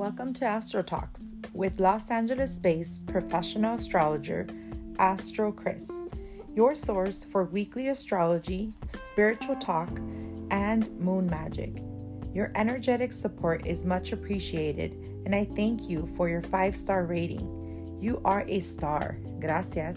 Welcome to Astro Talks with Los Angeles-based professional astrologer Astro Chris, your source for weekly astrology, spiritual talk, and moon magic. Your energetic support is much appreciated, and I thank you for your 5-star rating. You are a star. Gracias.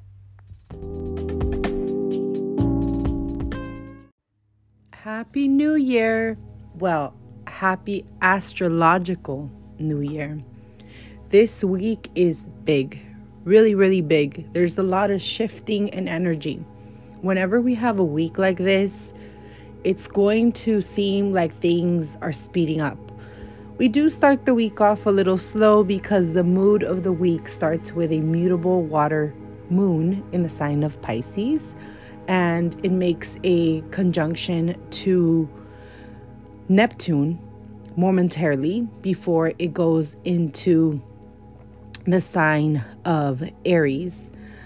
Happy New Year! Well, happy astrological New Year. This week is big, really big. There's a lot of shifting and energy. Whenever we have a week like this, it's going to seem like things are speeding up. We do start the week off a little slow because the mood of the week starts with a mutable water moon in the sign of Pisces, and it makes a conjunction to Neptune momentarily before it goes into the sign of Aries.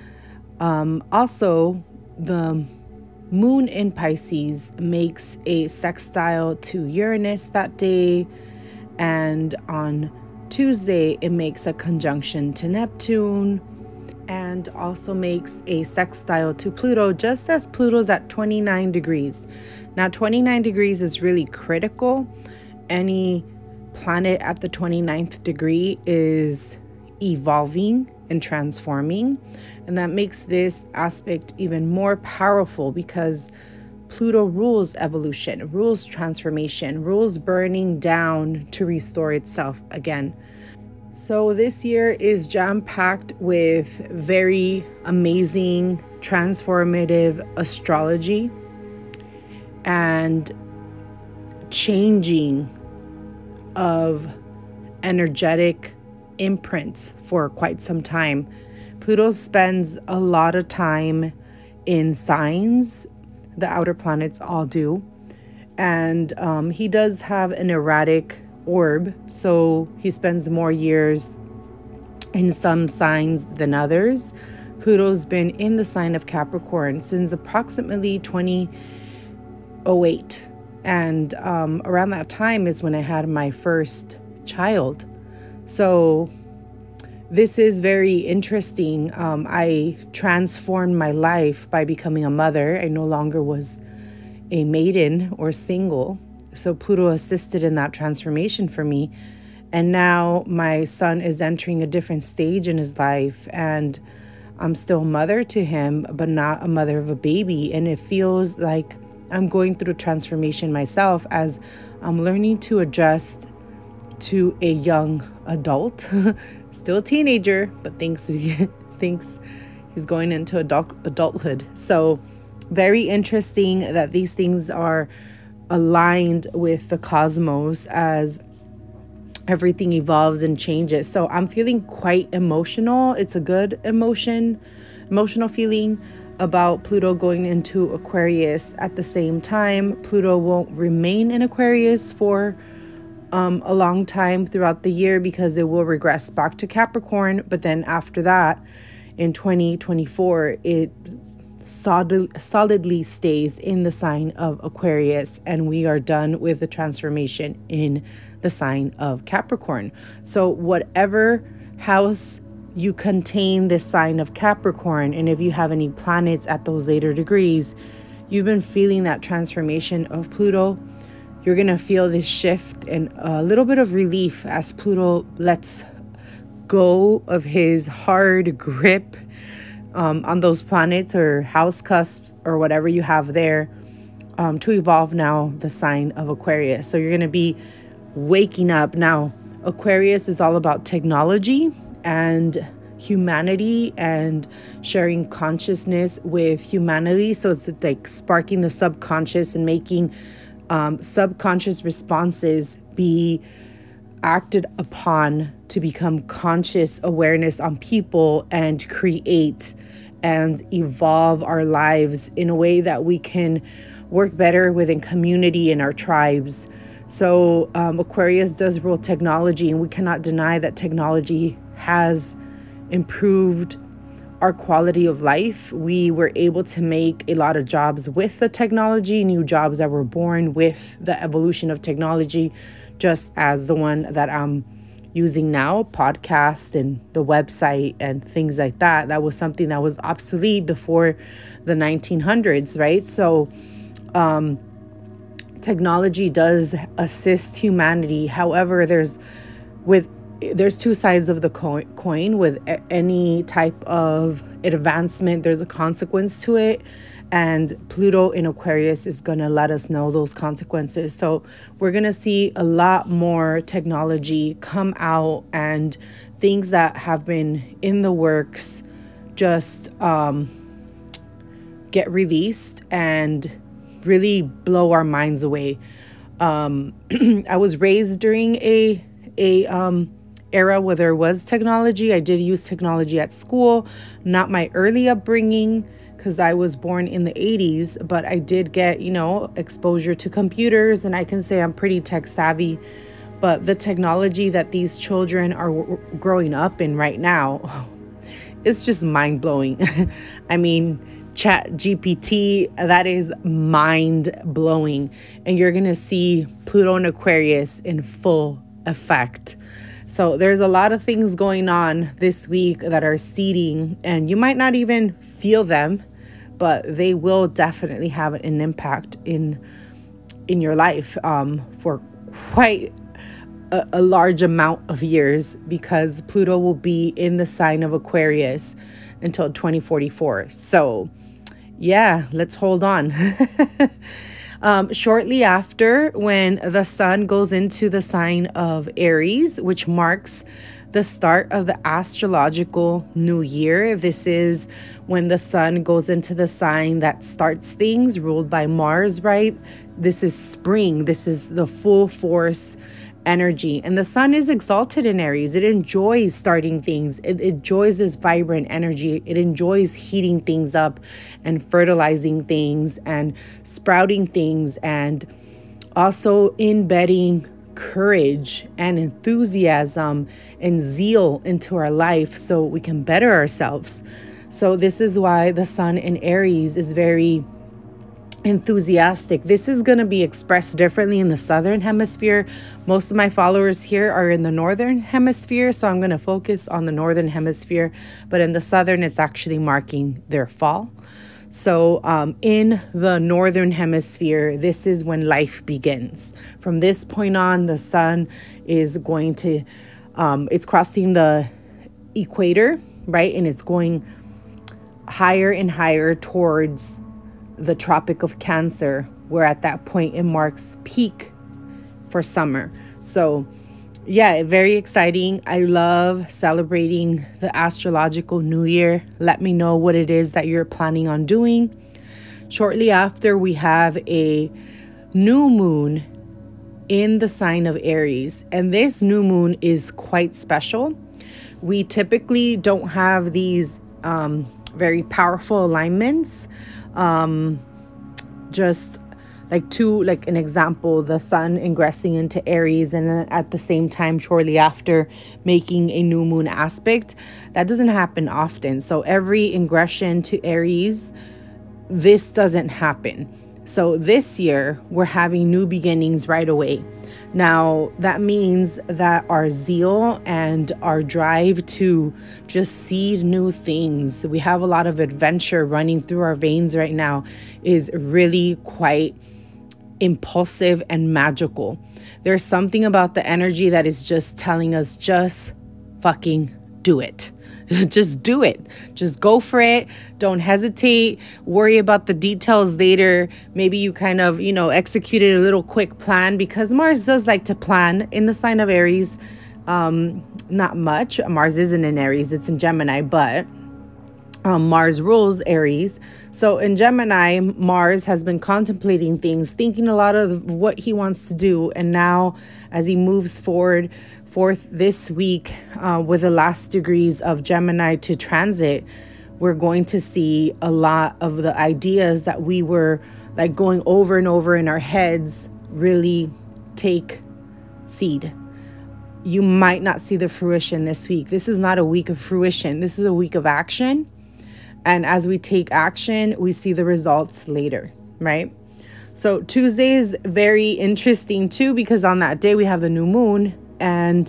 Also, the moon in Pisces makes a sextile to Uranus that day, and on Tuesday it makes a conjunction to Neptune and also makes a sextile to Pluto, just as Pluto's at 29 degrees. Now 29 degrees is really critical. Any planet at the 29th degree is evolving and transforming, and that makes this aspect even more powerful because Pluto rules evolution, rules transformation, rules burning down to restore itself again. So this year is jam-packed with very amazing, transformative astrology and changing of energetic imprints for quite some time. Pluto spends a lot of time in signs. The outer planets all do. And he does have an erratic orb, so he spends more years in some signs than others. Pluto's been in the sign of Capricorn since approximately 2008, and around that time is when I had my first child. So this is very interesting. I transformed my life by becoming a mother. I no longer was a maiden or single. So Pluto assisted in that transformation for me. And now my son is entering a different stage in his life, and I'm still a mother to him, but not a mother of a baby. And it feels like I'm going through a transformation myself as I'm learning to adjust to a young adult, still a teenager, but thinks he's going into adulthood. So very interesting that these things are aligned with the cosmos as everything evolves and changes. So I'm feeling quite emotional. It's a good emotional feeling about Pluto going into Aquarius. At the same time, Pluto won't remain in Aquarius for a long time throughout the year because it will regress back to Capricorn. But then after that, in 2024, it solidly stays in the sign of Aquarius, and we are done with the transformation in the sign of Capricorn. So whatever house you contain this sign of Capricorn, and if you have any planets at those later degrees, you've been feeling that transformation of Pluto. You're going to feel this shift and a little bit of relief as Pluto lets go of his hard grip on those planets or house cusps or whatever you have there, to evolve now the sign of Aquarius. So you're going to be waking up. Now, Aquarius is all about technology and humanity and sharing consciousness with humanity. So it's like sparking the subconscious and making subconscious responses be acted upon to become conscious awareness on people and create and evolve our lives in a way that we can work better within community and our tribes. So Aquarius does rule technology, and we cannot deny that technology has improved our quality of life. We were able to make a lot of jobs with the technology, new jobs that were born with the evolution of technology, just as the one that I'm using now, podcasts and the website and things like that. That was something that was obsolete before the 1900s, right? So technology does assist humanity. However, there's two sides of the coin. With any type of advancement, there's a consequence to it. And Pluto in Aquarius is going to let us know those consequences. So we're going to see a lot more technology come out, and things that have been in the works just get released and really blow our minds away. I was raised during a era where there was technology. I did use technology at school, not my early upbringing, because I was born in the 80s, but I did get, exposure to computers, and I can say I'm pretty tech savvy. But the technology that these children are growing up in right now, it's just mind blowing. I mean, Chat GPT, that is mind blowing. And you're going to see Pluto and Aquarius in full effect. So there's a lot of things going on this week that are seeding, and you might not even feel them, but they will definitely have an impact in your life for quite a large amount of years, because Pluto will be in the sign of Aquarius until 2044. So yeah, let's hold on. Shortly after, when the sun goes into the sign of Aries, which marks the start of the astrological new year. This is when the sun goes into the sign that starts things, ruled by Mars, right? This is spring. This is the full force energy. And the sun is exalted in Aries. It enjoys starting things. It enjoys this vibrant energy. It enjoys heating things up and fertilizing things and sprouting things, and also embedding courage and enthusiasm and zeal into our life so we can better ourselves. So this is why the sun in Aries is very enthusiastic. This is going to be expressed differently in the southern hemisphere. Most of my followers here are in the northern hemisphere, so I'm going to focus on the northern hemisphere. But in the southern, it's actually marking their fall. So in the northern hemisphere, this is when life begins. From this point on, the sun is going to, it's crossing the equator, right? And it's going higher and higher towards the Tropic of Cancer, where at that point it marks peak for summer. So yeah, very exciting. I love celebrating the astrological new year. Let me know what it is that you're planning on doing. Shortly after, we have a new moon in the sign of Aries, and this new moon is quite special. We typically don't have these very powerful alignments. Just like an example, the sun ingressing into Aries, and then at the same time, shortly after, making a new moon aspect. That doesn't happen often. So every ingression to Aries, this doesn't happen. So this year, we're having new beginnings right away. Now, that means that our zeal and our drive to just seed new things, we have a lot of adventure running through our veins right now, is really quite impulsive and magical. There's something about the energy that is just telling us, just fucking do it. Just do it. Just go for it. Don't hesitate. Worry about the details later. Maybe you kind of, executed a little quick plan, because Mars does like to plan in the sign of Aries. Not much. Mars isn't in Aries. It's in Gemini, but Mars rules Aries. So in Gemini, Mars has been contemplating things, thinking a lot of what he wants to do. And now, as he moves forth this week with the last degrees of Gemini to transit, we're going to see a lot of the ideas that we were like going over and over in our heads really take seed. You might not see the fruition this week. This is not a week of fruition. This is a week of action. And as we take action, we see the results later, right? So Tuesday is very interesting too, because on that day we have the new moon, and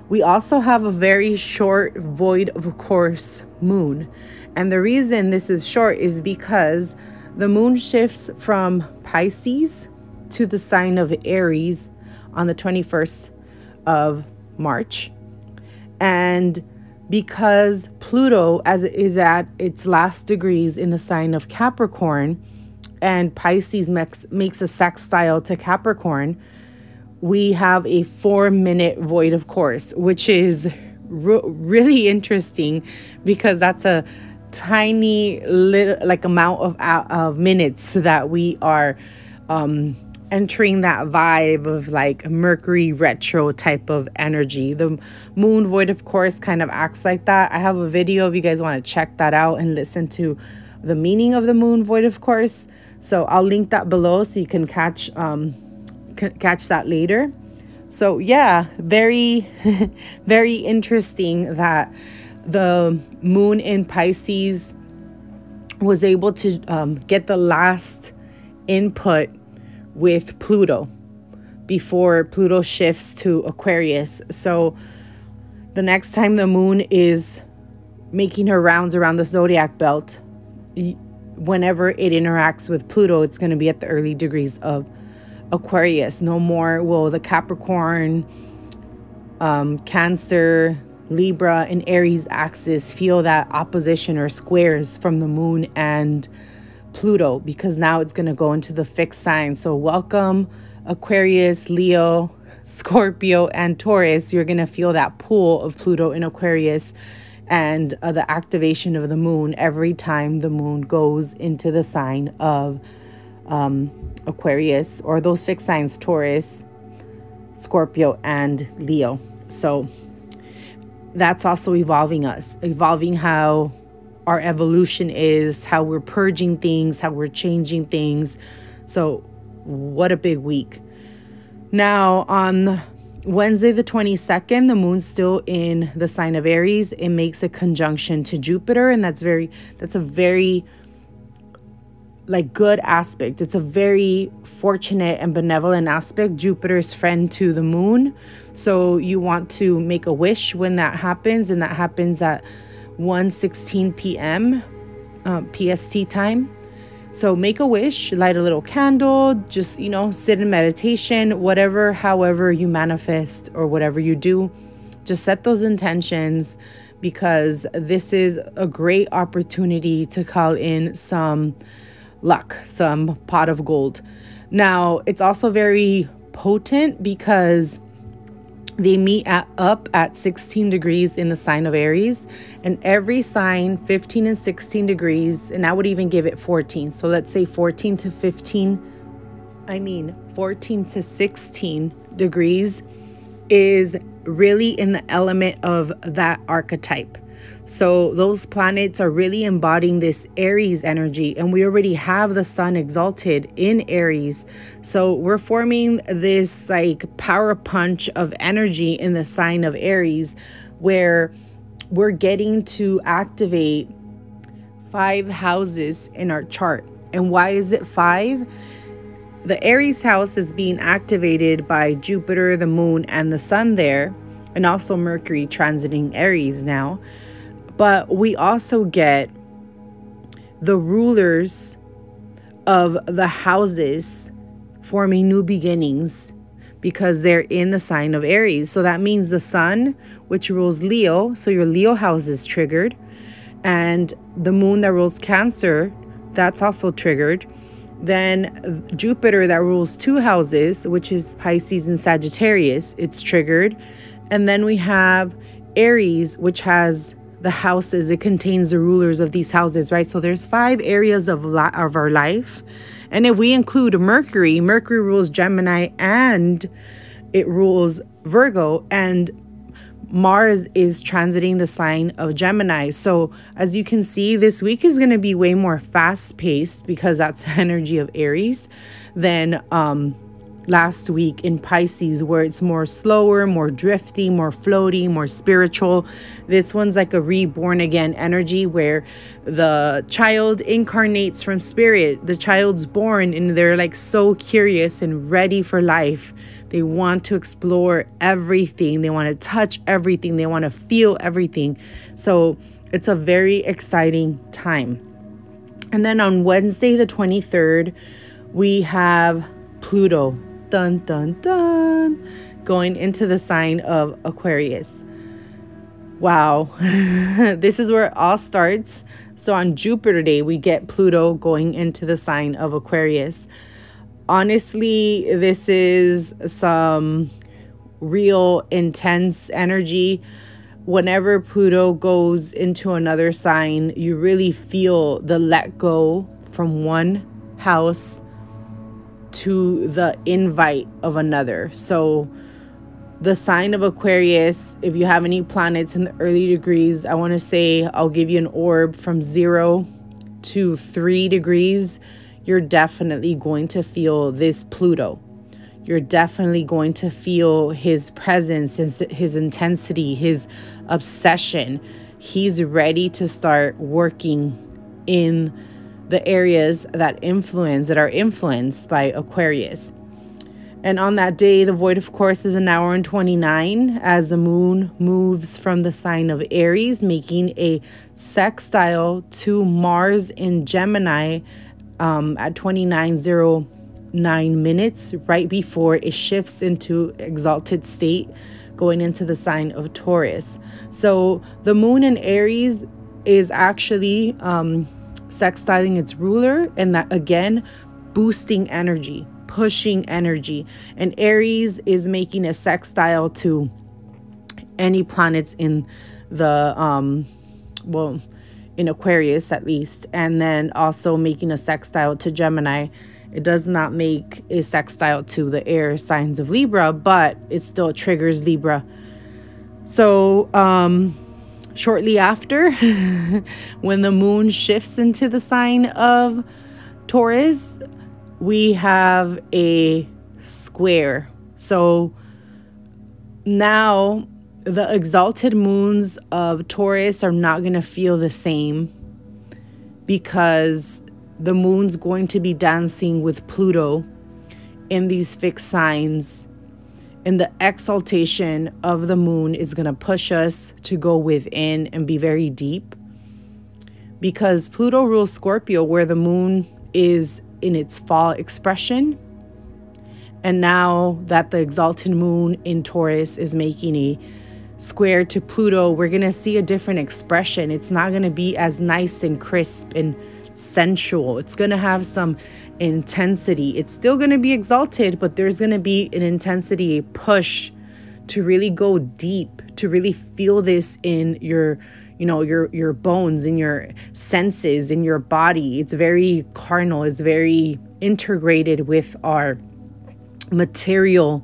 We also have a very short void of course moon. And the reason this is short is because the moon shifts from Pisces to the sign of Aries on the 21st of March. And because Pluto, as it is at its last degrees in the sign of Capricorn, and Pisces makes a sextile to Capricorn, we have a 4-minute void of course, which is really interesting because that's a tiny little amount of minutes that we are entering that vibe of like Mercury retro type of energy. The moon void of course kind of acts like that. I have a video if you guys want to check that out and listen to the meaning of the moon void of course. So I'll link that below so you can catch that later. So yeah, very very interesting that the moon in Pisces was able to get the last input with Pluto before Pluto shifts to Aquarius. So the next time the moon is making her rounds around the zodiac belt, whenever it interacts with Pluto, it's going to be at the early degrees of Aquarius. No more will the Capricorn, Cancer, Libra, and Aries axis feel that opposition or squares from the moon and Pluto, because now it's going to go into the fixed signs. So welcome Aquarius, Leo, Scorpio, and Taurus. You're going to feel that pull of Pluto in Aquarius and the activation of the moon every time the moon goes into the sign of Aquarius, or those fixed signs, Taurus, Scorpio, and Leo. So that's also evolving us, evolving how our evolution is, how we're purging things, how we're changing things. So what a big week. Now on Wednesday the 22nd, the moon's still in the sign of Aries. It makes a conjunction to Jupiter, and that's a very like good aspect. It's a very fortunate and benevolent aspect. Jupiter's friend to the moon. So you want to make a wish when that happens, and that happens at 1:16 p.m. PST time. So make a wish, light a little candle, just, sit in meditation, however you manifest or whatever you do, just set those intentions, because this is a great opportunity to call in some luck, some pot of gold. Now, it's also very potent because they meet up at 16 degrees in the sign of Aries, and every sign 15 and 16 degrees, and I would even give it 14. So let's say 14 to 16 degrees is really in the element of that archetype. So those planets are really embodying this Aries energy, and we already have the sun exalted in Aries. So we're forming this like power punch of energy in the sign of Aries, where we're getting to activate 5 houses in our chart. And why is it 5? The Aries house is being activated by Jupiter, the moon, and the sun there, and also Mercury transiting Aries now. But we also get the rulers of the houses forming new beginnings because they're in the sign of Aries. So that means the sun, which rules Leo, so your Leo house is triggered, and the moon that rules Cancer, that's also triggered. Then Jupiter that rules 2 houses, which is Pisces and Sagittarius, it's triggered. And then we have Aries, which has the houses, it contains the rulers of these houses, right? So there's 5 areas of our life. And if we include Mercury rules Gemini and it rules Virgo, and Mars is transiting the sign of Gemini. So as you can see, this week is going to be way more fast paced because that's the energy of Aries than last week in Pisces, where it's more slower, more drifty, more floaty, more spiritual. This one's like a reborn again energy where the child incarnates from spirit. The child's born and they're like so curious and ready for life. They want to explore everything. They want to touch everything. They want to feel everything. So it's a very exciting time. And then on Wednesday, the 23rd, we have Pluto, dun, dun, dun, going into the sign of Aquarius. Wow. This is where it all starts. So on Jupiter Day, we get Pluto going into the sign of Aquarius. Honestly, this is some real intense energy. Whenever Pluto goes into another sign, you really feel the let go from one house to the invite of another. So the sign of Aquarius, if you have any planets in the early degrees, I want to say I'll give you an orb from 0 to 3 degrees. You're definitely going to feel this Pluto. You're definitely going to feel his presence, his intensity, his obsession. He's ready to start working in the areas that are influenced by Aquarius. And on that day, the void, of course, is 1 hour and 29 as the moon moves from the sign of Aries, making a sextile to Mars in Gemini at 29:09 minutes, right before it shifts into exalted state, going into the sign of Taurus. So the moon in Aries is actually sextiling its ruler, and that again, boosting energy, pushing energy. And Aries is making a sextile to any planets in the in Aquarius at least, and then also making a sextile to Gemini. It does not make a sextile to the air signs of Libra, but it still triggers Libra. So shortly after, when the moon shifts into the sign of Taurus, we have a square. So now the exalted moons of Taurus are not going to feel the same, because the moon's going to be dancing with Pluto in these fixed signs. And the exaltation of the moon is going to push us to go within and be very deep, because Pluto rules Scorpio, where the moon is in its fall expression. And now that the exalted moon in Taurus is making a square to Pluto, we're going to see a different expression. It's not going to be as nice and crisp and sensual. It's going to have some intensity. It's still going to be exalted, but there's going to be an intensity, a push to really go deep, to really feel this in your bones, in your senses, in your body. It's very carnal. It's very integrated with our material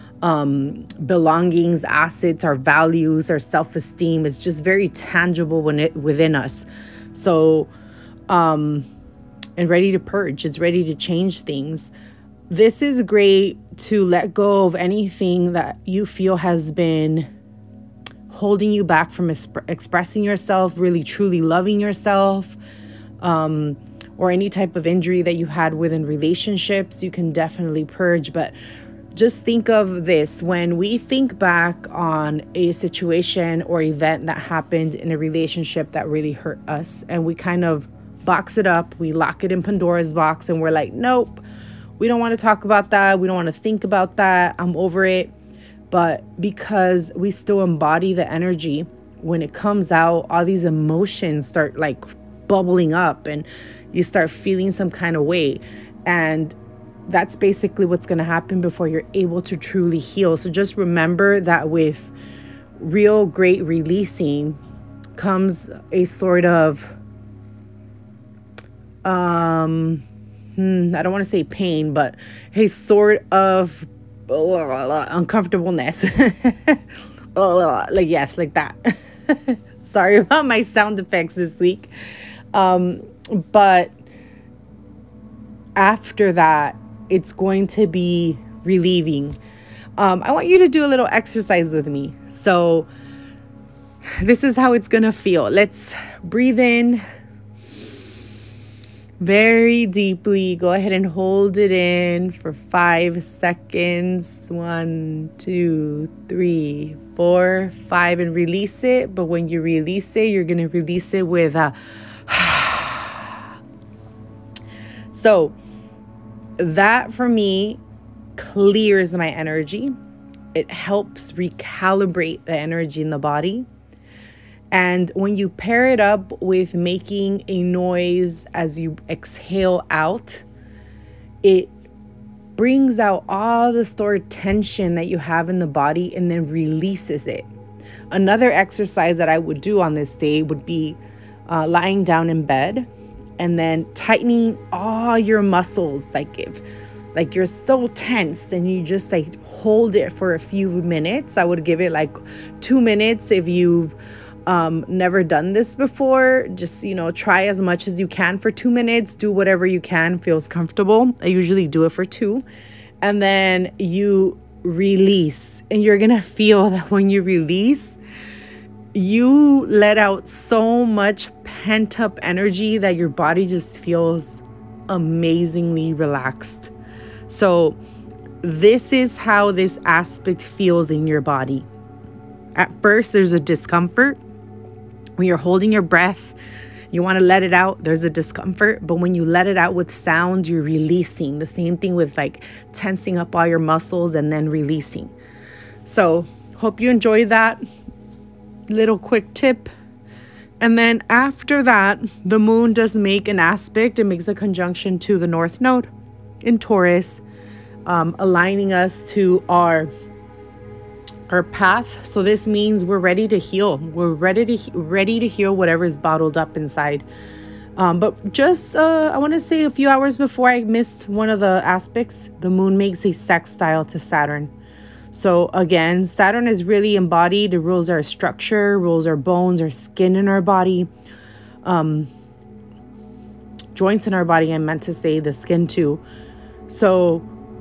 belongings, assets, our values, our self-esteem. Is just very tangible within us. So, and ready to purge. It's ready to change things. This is great to let go of anything that you feel has been holding you back from expressing yourself, really truly loving yourself, or any type of injury that you had within relationships. You can definitely purge. But just think of this: when we think back on a situation or event that happened in a relationship that really hurt us, and we kind of box it up, we lock it in Pandora's box, and we're like, nope, we don't want to talk about that. We don't want to think about that. I'm over it. But because we still embody the energy, when it comes out, all these emotions start like bubbling up and you start feeling some kind of way. And that's basically what's going to happen before you're able to truly heal. So just remember that with real great releasing comes a sort of, I don't want to say pain, but a sort of uncomfortableness. Like, yes, like that. Sorry about my sound effects this week. But after that, it's going to be relieving. I want you to do a little exercise with me. So this is how it's gonna feel. Let's breathe in very deeply. Go ahead and hold it in for 5 seconds. 1, 2, 3, 4, 5, and release it. But when you release it, you're gonna release it with a so that for me clears my energy. It helps recalibrate the energy in the body. And when you pair it up with making a noise as you exhale out, it brings out all the stored tension that you have in the body and then releases it. Another exercise that I would do on this day would be lying down in bed and then tightening all your muscles. Like you're so tense and you just like hold it for a few minutes. I would give it like 2 minutes if you've never done this before. Just, try as much as you can for 2 minutes. Do whatever you can feels comfortable. I usually do it for 2. And then you release. And you're going to feel that when you release, you let out so much pent up energy that your body just feels amazingly relaxed. So this is how this aspect feels in your body. At first, there's a discomfort. When you're holding your breath, you want to let it out, there's a discomfort. But when you let it out with sound, you're releasing. The same thing with like tensing up all your muscles and then releasing. So hope you enjoyed that little quick tip. And then after that, the moon does make an aspect. It makes a conjunction to the North Node in Taurus, aligning us to our path. So this means we're ready to heal. We're ready to heal whatever is bottled up inside. But just I want to say a few hours before I missed one of the aspects, the moon makes a sextile to Saturn. So again, Saturn is really embodied. It rules our structure, rules our bones, our skin in our body, joints in our body. I meant to say the skin too. So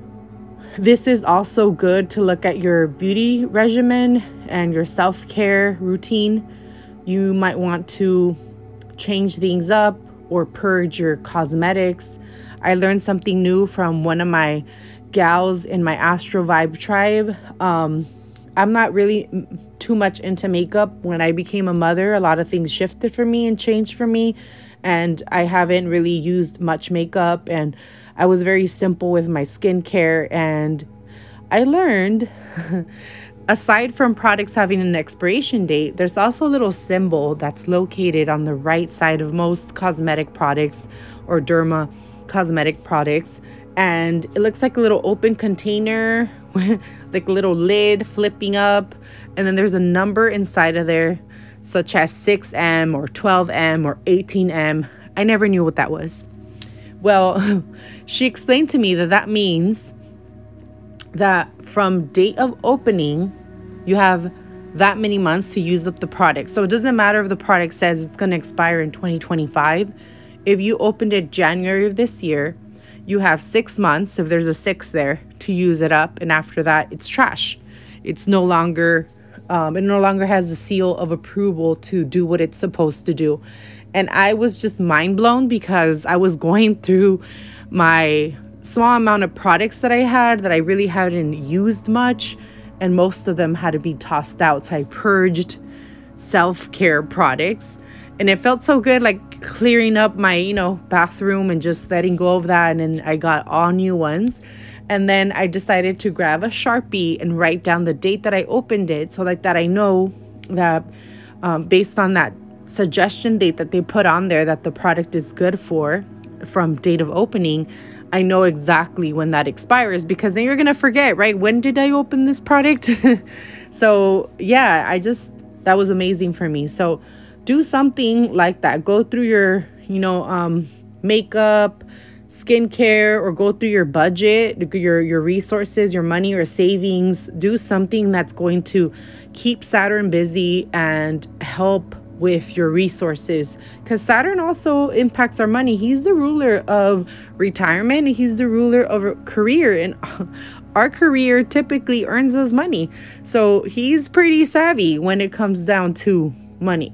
this is also good to look at your beauty regimen and your self-care routine. You might want to change things up or purge your cosmetics. I learned something new from one of my gals in my Astro Vibe tribe. I'm not really too much into makeup. When I became a mother, a lot of things shifted for me and changed for me. And I haven't really used much makeup, and I was very simple with my skincare. And I learned, aside from products having an expiration date, there's also a little symbol that's located on the right side of most cosmetic products or derma cosmetic products. And it looks like a little open container, like a little lid flipping up. And then there's a number inside of there, such as 6M or 12M or 18M. I never knew what that was. Well, she explained to me that that means that from date of opening, you have that many months to use up the product. So it doesn't matter if the product says it's going to expire in 2025. If you opened it January of this year, you have 6 months, if there's a 6 there, to use it up. And after that, it's trash. It's no longer, it no longer has the seal of approval to do what it's supposed to do. And I was just mind blown because I was going through my small amount of products that I had that I really hadn't used much. And most of them had to be tossed out. So I purged self-care products. And it felt so good, like clearing up my, bathroom and just letting go of that. And then I got all new ones. And then I decided to grab a Sharpie and write down the date that I opened it. So like that I know that based on that suggestion date that they put on there that the product is good for from date of opening, I know exactly when that expires, because then you're going to forget, right? When did I open this product? So yeah, that was amazing for me. So do something like that. Go through your, makeup, skincare, or go through your budget, your resources, your money or savings. Do something that's going to keep Saturn busy and help with your resources, because Saturn also impacts our money. He's the ruler of retirement. He's the ruler of a career, and our career typically earns us money. So he's pretty savvy when it comes down to money.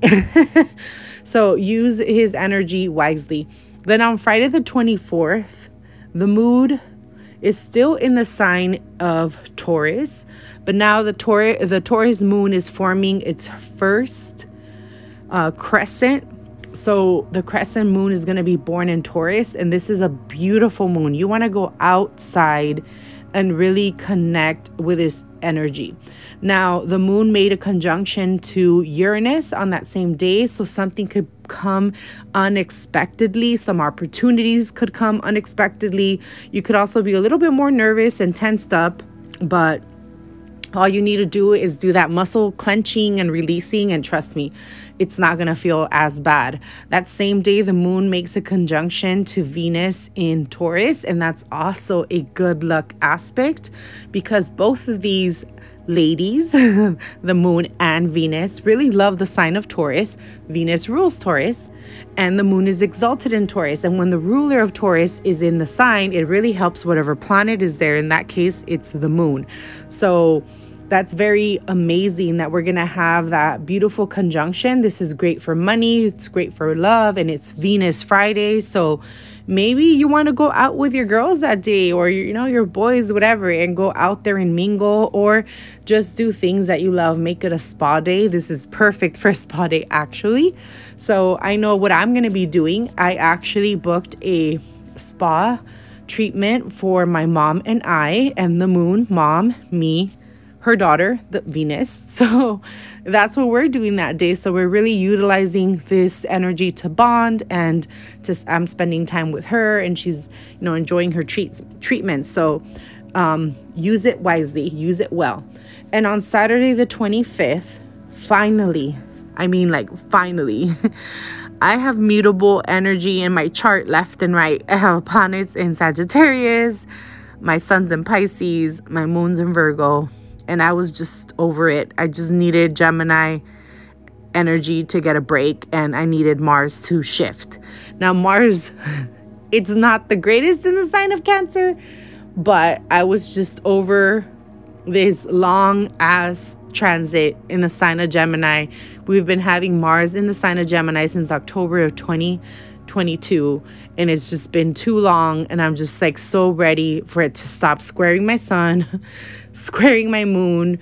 So use his energy wisely. Then on Friday the 24th, the moon is still in the sign of Taurus, but now the Taurus moon is forming its first crescent. So the crescent moon is going to be born in Taurus, and this is a beautiful moon. You want to go outside and really connect with this energy. Now, the moon made a conjunction to Uranus on that same day, so something could come unexpectedly. Some opportunities could come unexpectedly. You could also be a little bit more nervous and tensed up, but all you need to do is do that muscle clenching and releasing, and trust me, it's not going to feel as bad. That same day, the moon makes a conjunction to Venus in Taurus, and that's also a good luck aspect because both of these ladies, the moon and Venus, really love the sign of Taurus. Venus rules Taurus, and the moon is exalted in Taurus. And when the ruler of Taurus is in the sign, it really helps whatever planet is there. In that case, it's the moon. So that's very amazing that we're going to have that beautiful conjunction. This is great for money. It's great for love, and it's Venus Friday. So maybe you want to go out with your girls that day, or, you know, your boys, whatever, and go out there and mingle, or just do things that you love. Make it a spa day. This is perfect for a spa day, actually. So I know what I'm going to be doing. I actually booked a spa treatment for my mom and I, and the moon, mom, me, her daughter, the Venus. So that's what we're doing that day. So we're really utilizing this energy to bond, and I'm spending time with her, and she's, you know, enjoying her treatments. So use it wisely, use it well. And on Saturday the 25th, finally, I have mutable energy in my chart left and right. I have planets in Sagittarius, my sun's in Pisces, my moon's in Virgo. And I was just over it. I just needed Gemini energy to get a break, and I needed Mars to shift. Now, Mars, it's not the greatest in the sign of Cancer, but I was just over this long ass transit in the sign of Gemini. We've been having Mars in the sign of Gemini since October of 2022, and it's just been too long, and I'm just like so ready for it to stop squaring my sun, squaring my moon,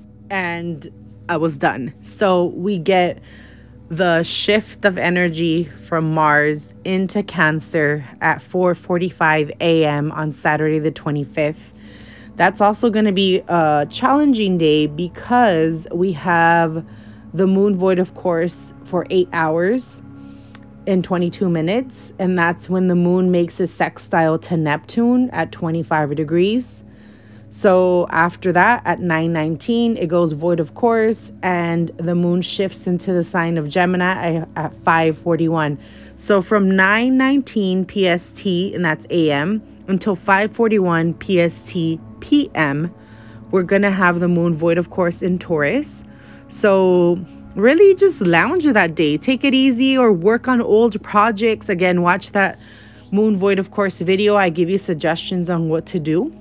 and I was done. So we get the shift of energy from Mars into Cancer at 4:45 a.m. on Saturday the 25th. That's also going to be a challenging day because we have the moon void, of course, for 8 hours and 22 minutes. And that's when the moon makes a sextile to Neptune at 25 degrees. So after that, at 9:19, it goes void, of course, and the moon shifts into the sign of Gemini at 5:41. So from 9:19 PST, and that's AM, until 5:41 PST PM, we're going to have the moon void, of course, in Taurus. So really just lounge that day. Take it easy or work on old projects. Again, watch that moon void, of course, video. I give you suggestions on what to do.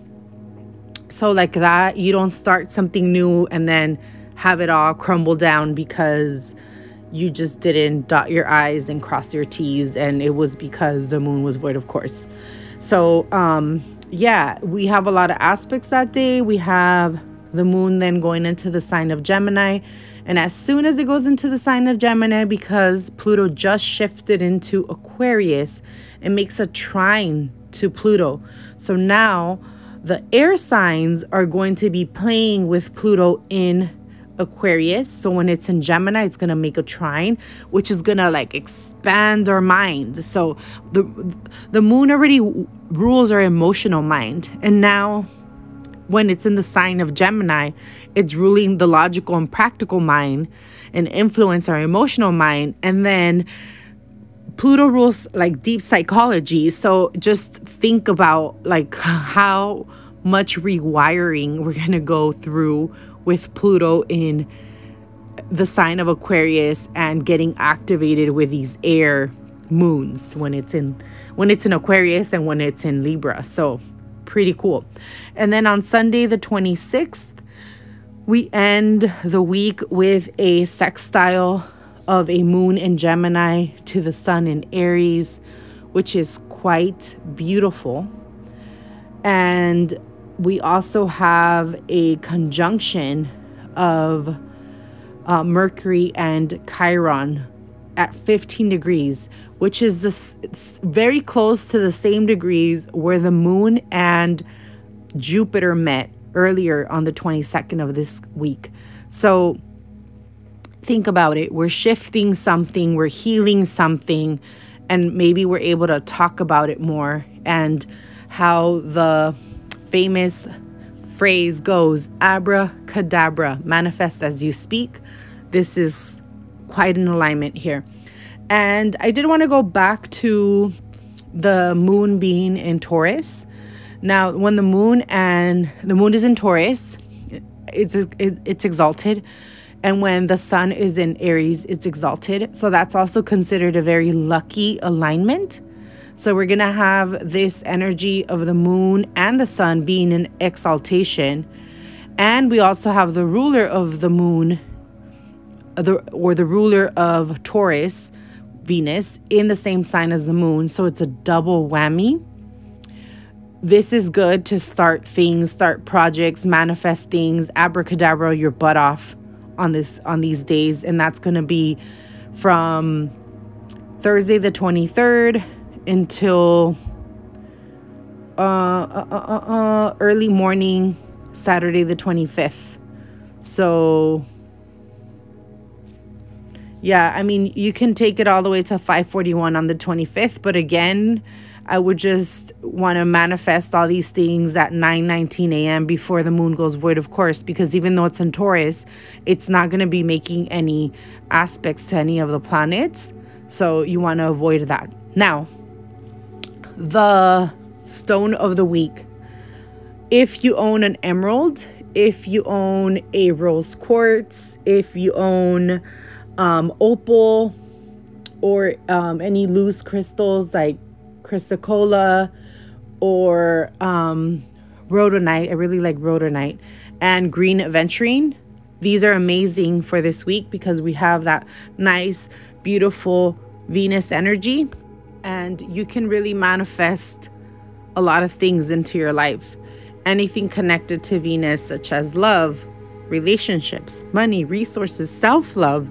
So like that, you don't start something new and then have it all crumble down because you just didn't dot your I's and cross your T's, and it was because the moon was void, of course. So, yeah, we have a lot of aspects that day. We have the moon then going into the sign of Gemini. And as soon as it goes into the sign of Gemini, because Pluto just shifted into Aquarius, it makes a trine to Pluto. So now the air signs are going to be playing with Pluto in Aquarius. So when it's in Gemini, it's going to make a trine, which is going to like expand our mind. So the moon already rules our emotional mind. And now when it's in the sign of Gemini, it's ruling the logical and practical mind and influence our emotional mind. And then Pluto rules like deep psychology. So just think about like how much rewiring we're going to go through with Pluto in the sign of Aquarius and getting activated with these air moons when it's in Aquarius and when it's in Libra. So pretty cool. And then on Sunday, the 26th, we end the week with a sextile of a moon in Gemini to the sun in Aries, which is quite beautiful. And we also have a conjunction of Mercury and Chiron at 15 degrees, which is it's very close to the same degrees where the moon and Jupiter met earlier on the 22nd of this week. So think about it. We're shifting something, we're healing something, and maybe we're able to talk about it more. And how the famous phrase goes, abracadabra, manifest as you speak. This is quite an alignment here. And I did want to go back to the moon being in Taurus. Now, when the moon is in Taurus, it's exalted. And when the sun is in Aries, it's exalted. So that's also considered a very lucky alignment. So we're going to have this energy of the moon and the sun being in exaltation. And we also have the ruler of the moon, the ruler of Taurus, Venus, in the same sign as the moon. So it's a double whammy. This is good to start things, start projects, manifest things, abracadabra your butt off on these days. And that's going to be from Thursday the 23rd until early morning Saturday the 25th. So yeah, I mean, you can take it all the way to 5:41 on the 25th, but again, I would just want to manifest all these things at 9:19 a.m. before the moon goes void, of course, because even though it's in Taurus, it's not going to be making any aspects to any of the planets. So you want to avoid that. Now, the stone of the week. If you own an emerald, if you own a rose quartz, if you own opal, or any loose crystals like chrysocolla or rhodonite. I really like rhodonite and green aventurine. These are amazing for this week because we have that nice, beautiful Venus energy, and you can really manifest a lot of things into your life. Anything connected to Venus, such as love, relationships, money, resources, self-love,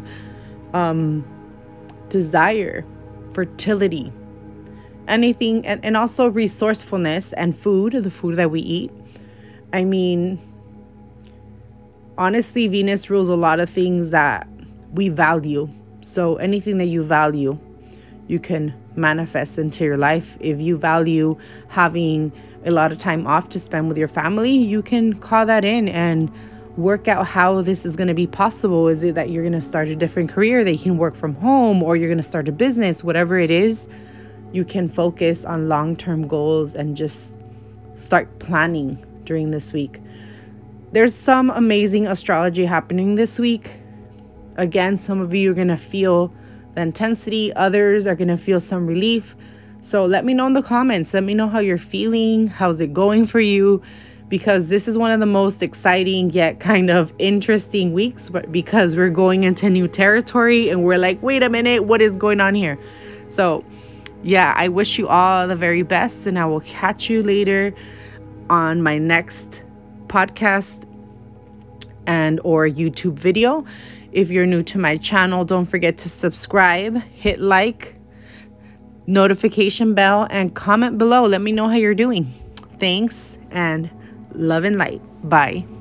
desire, fertility, anything, and also resourcefulness and food, the food that we eat. I mean, honestly, Venus rules a lot of things that we value. So anything that you value, you can manifest into your life. If you value having a lot of time off to spend with your family, you can call that in and work out how this is going to be possible. Is it that you're going to start a different career that you can work from home, or you're going to start a business? Whatever it is, you can focus on long-term goals and just start planning during this week. There's some amazing astrology happening this week. Again, some of you are going to feel the intensity. Others are going to feel some relief. So let me know in the comments. Let me know how you're feeling. How's it going for you? Because this is one of the most exciting yet kind of interesting weeks, but because we're going into new territory and we're like, wait a minute, what is going on here? So yeah, I wish you all the very best, and I will catch you later on my next podcast and or YouTube video. If you're new to my channel, don't forget to subscribe, hit like, notification bell, and comment below. Let me know how you're doing. Thanks, and love and light. Bye.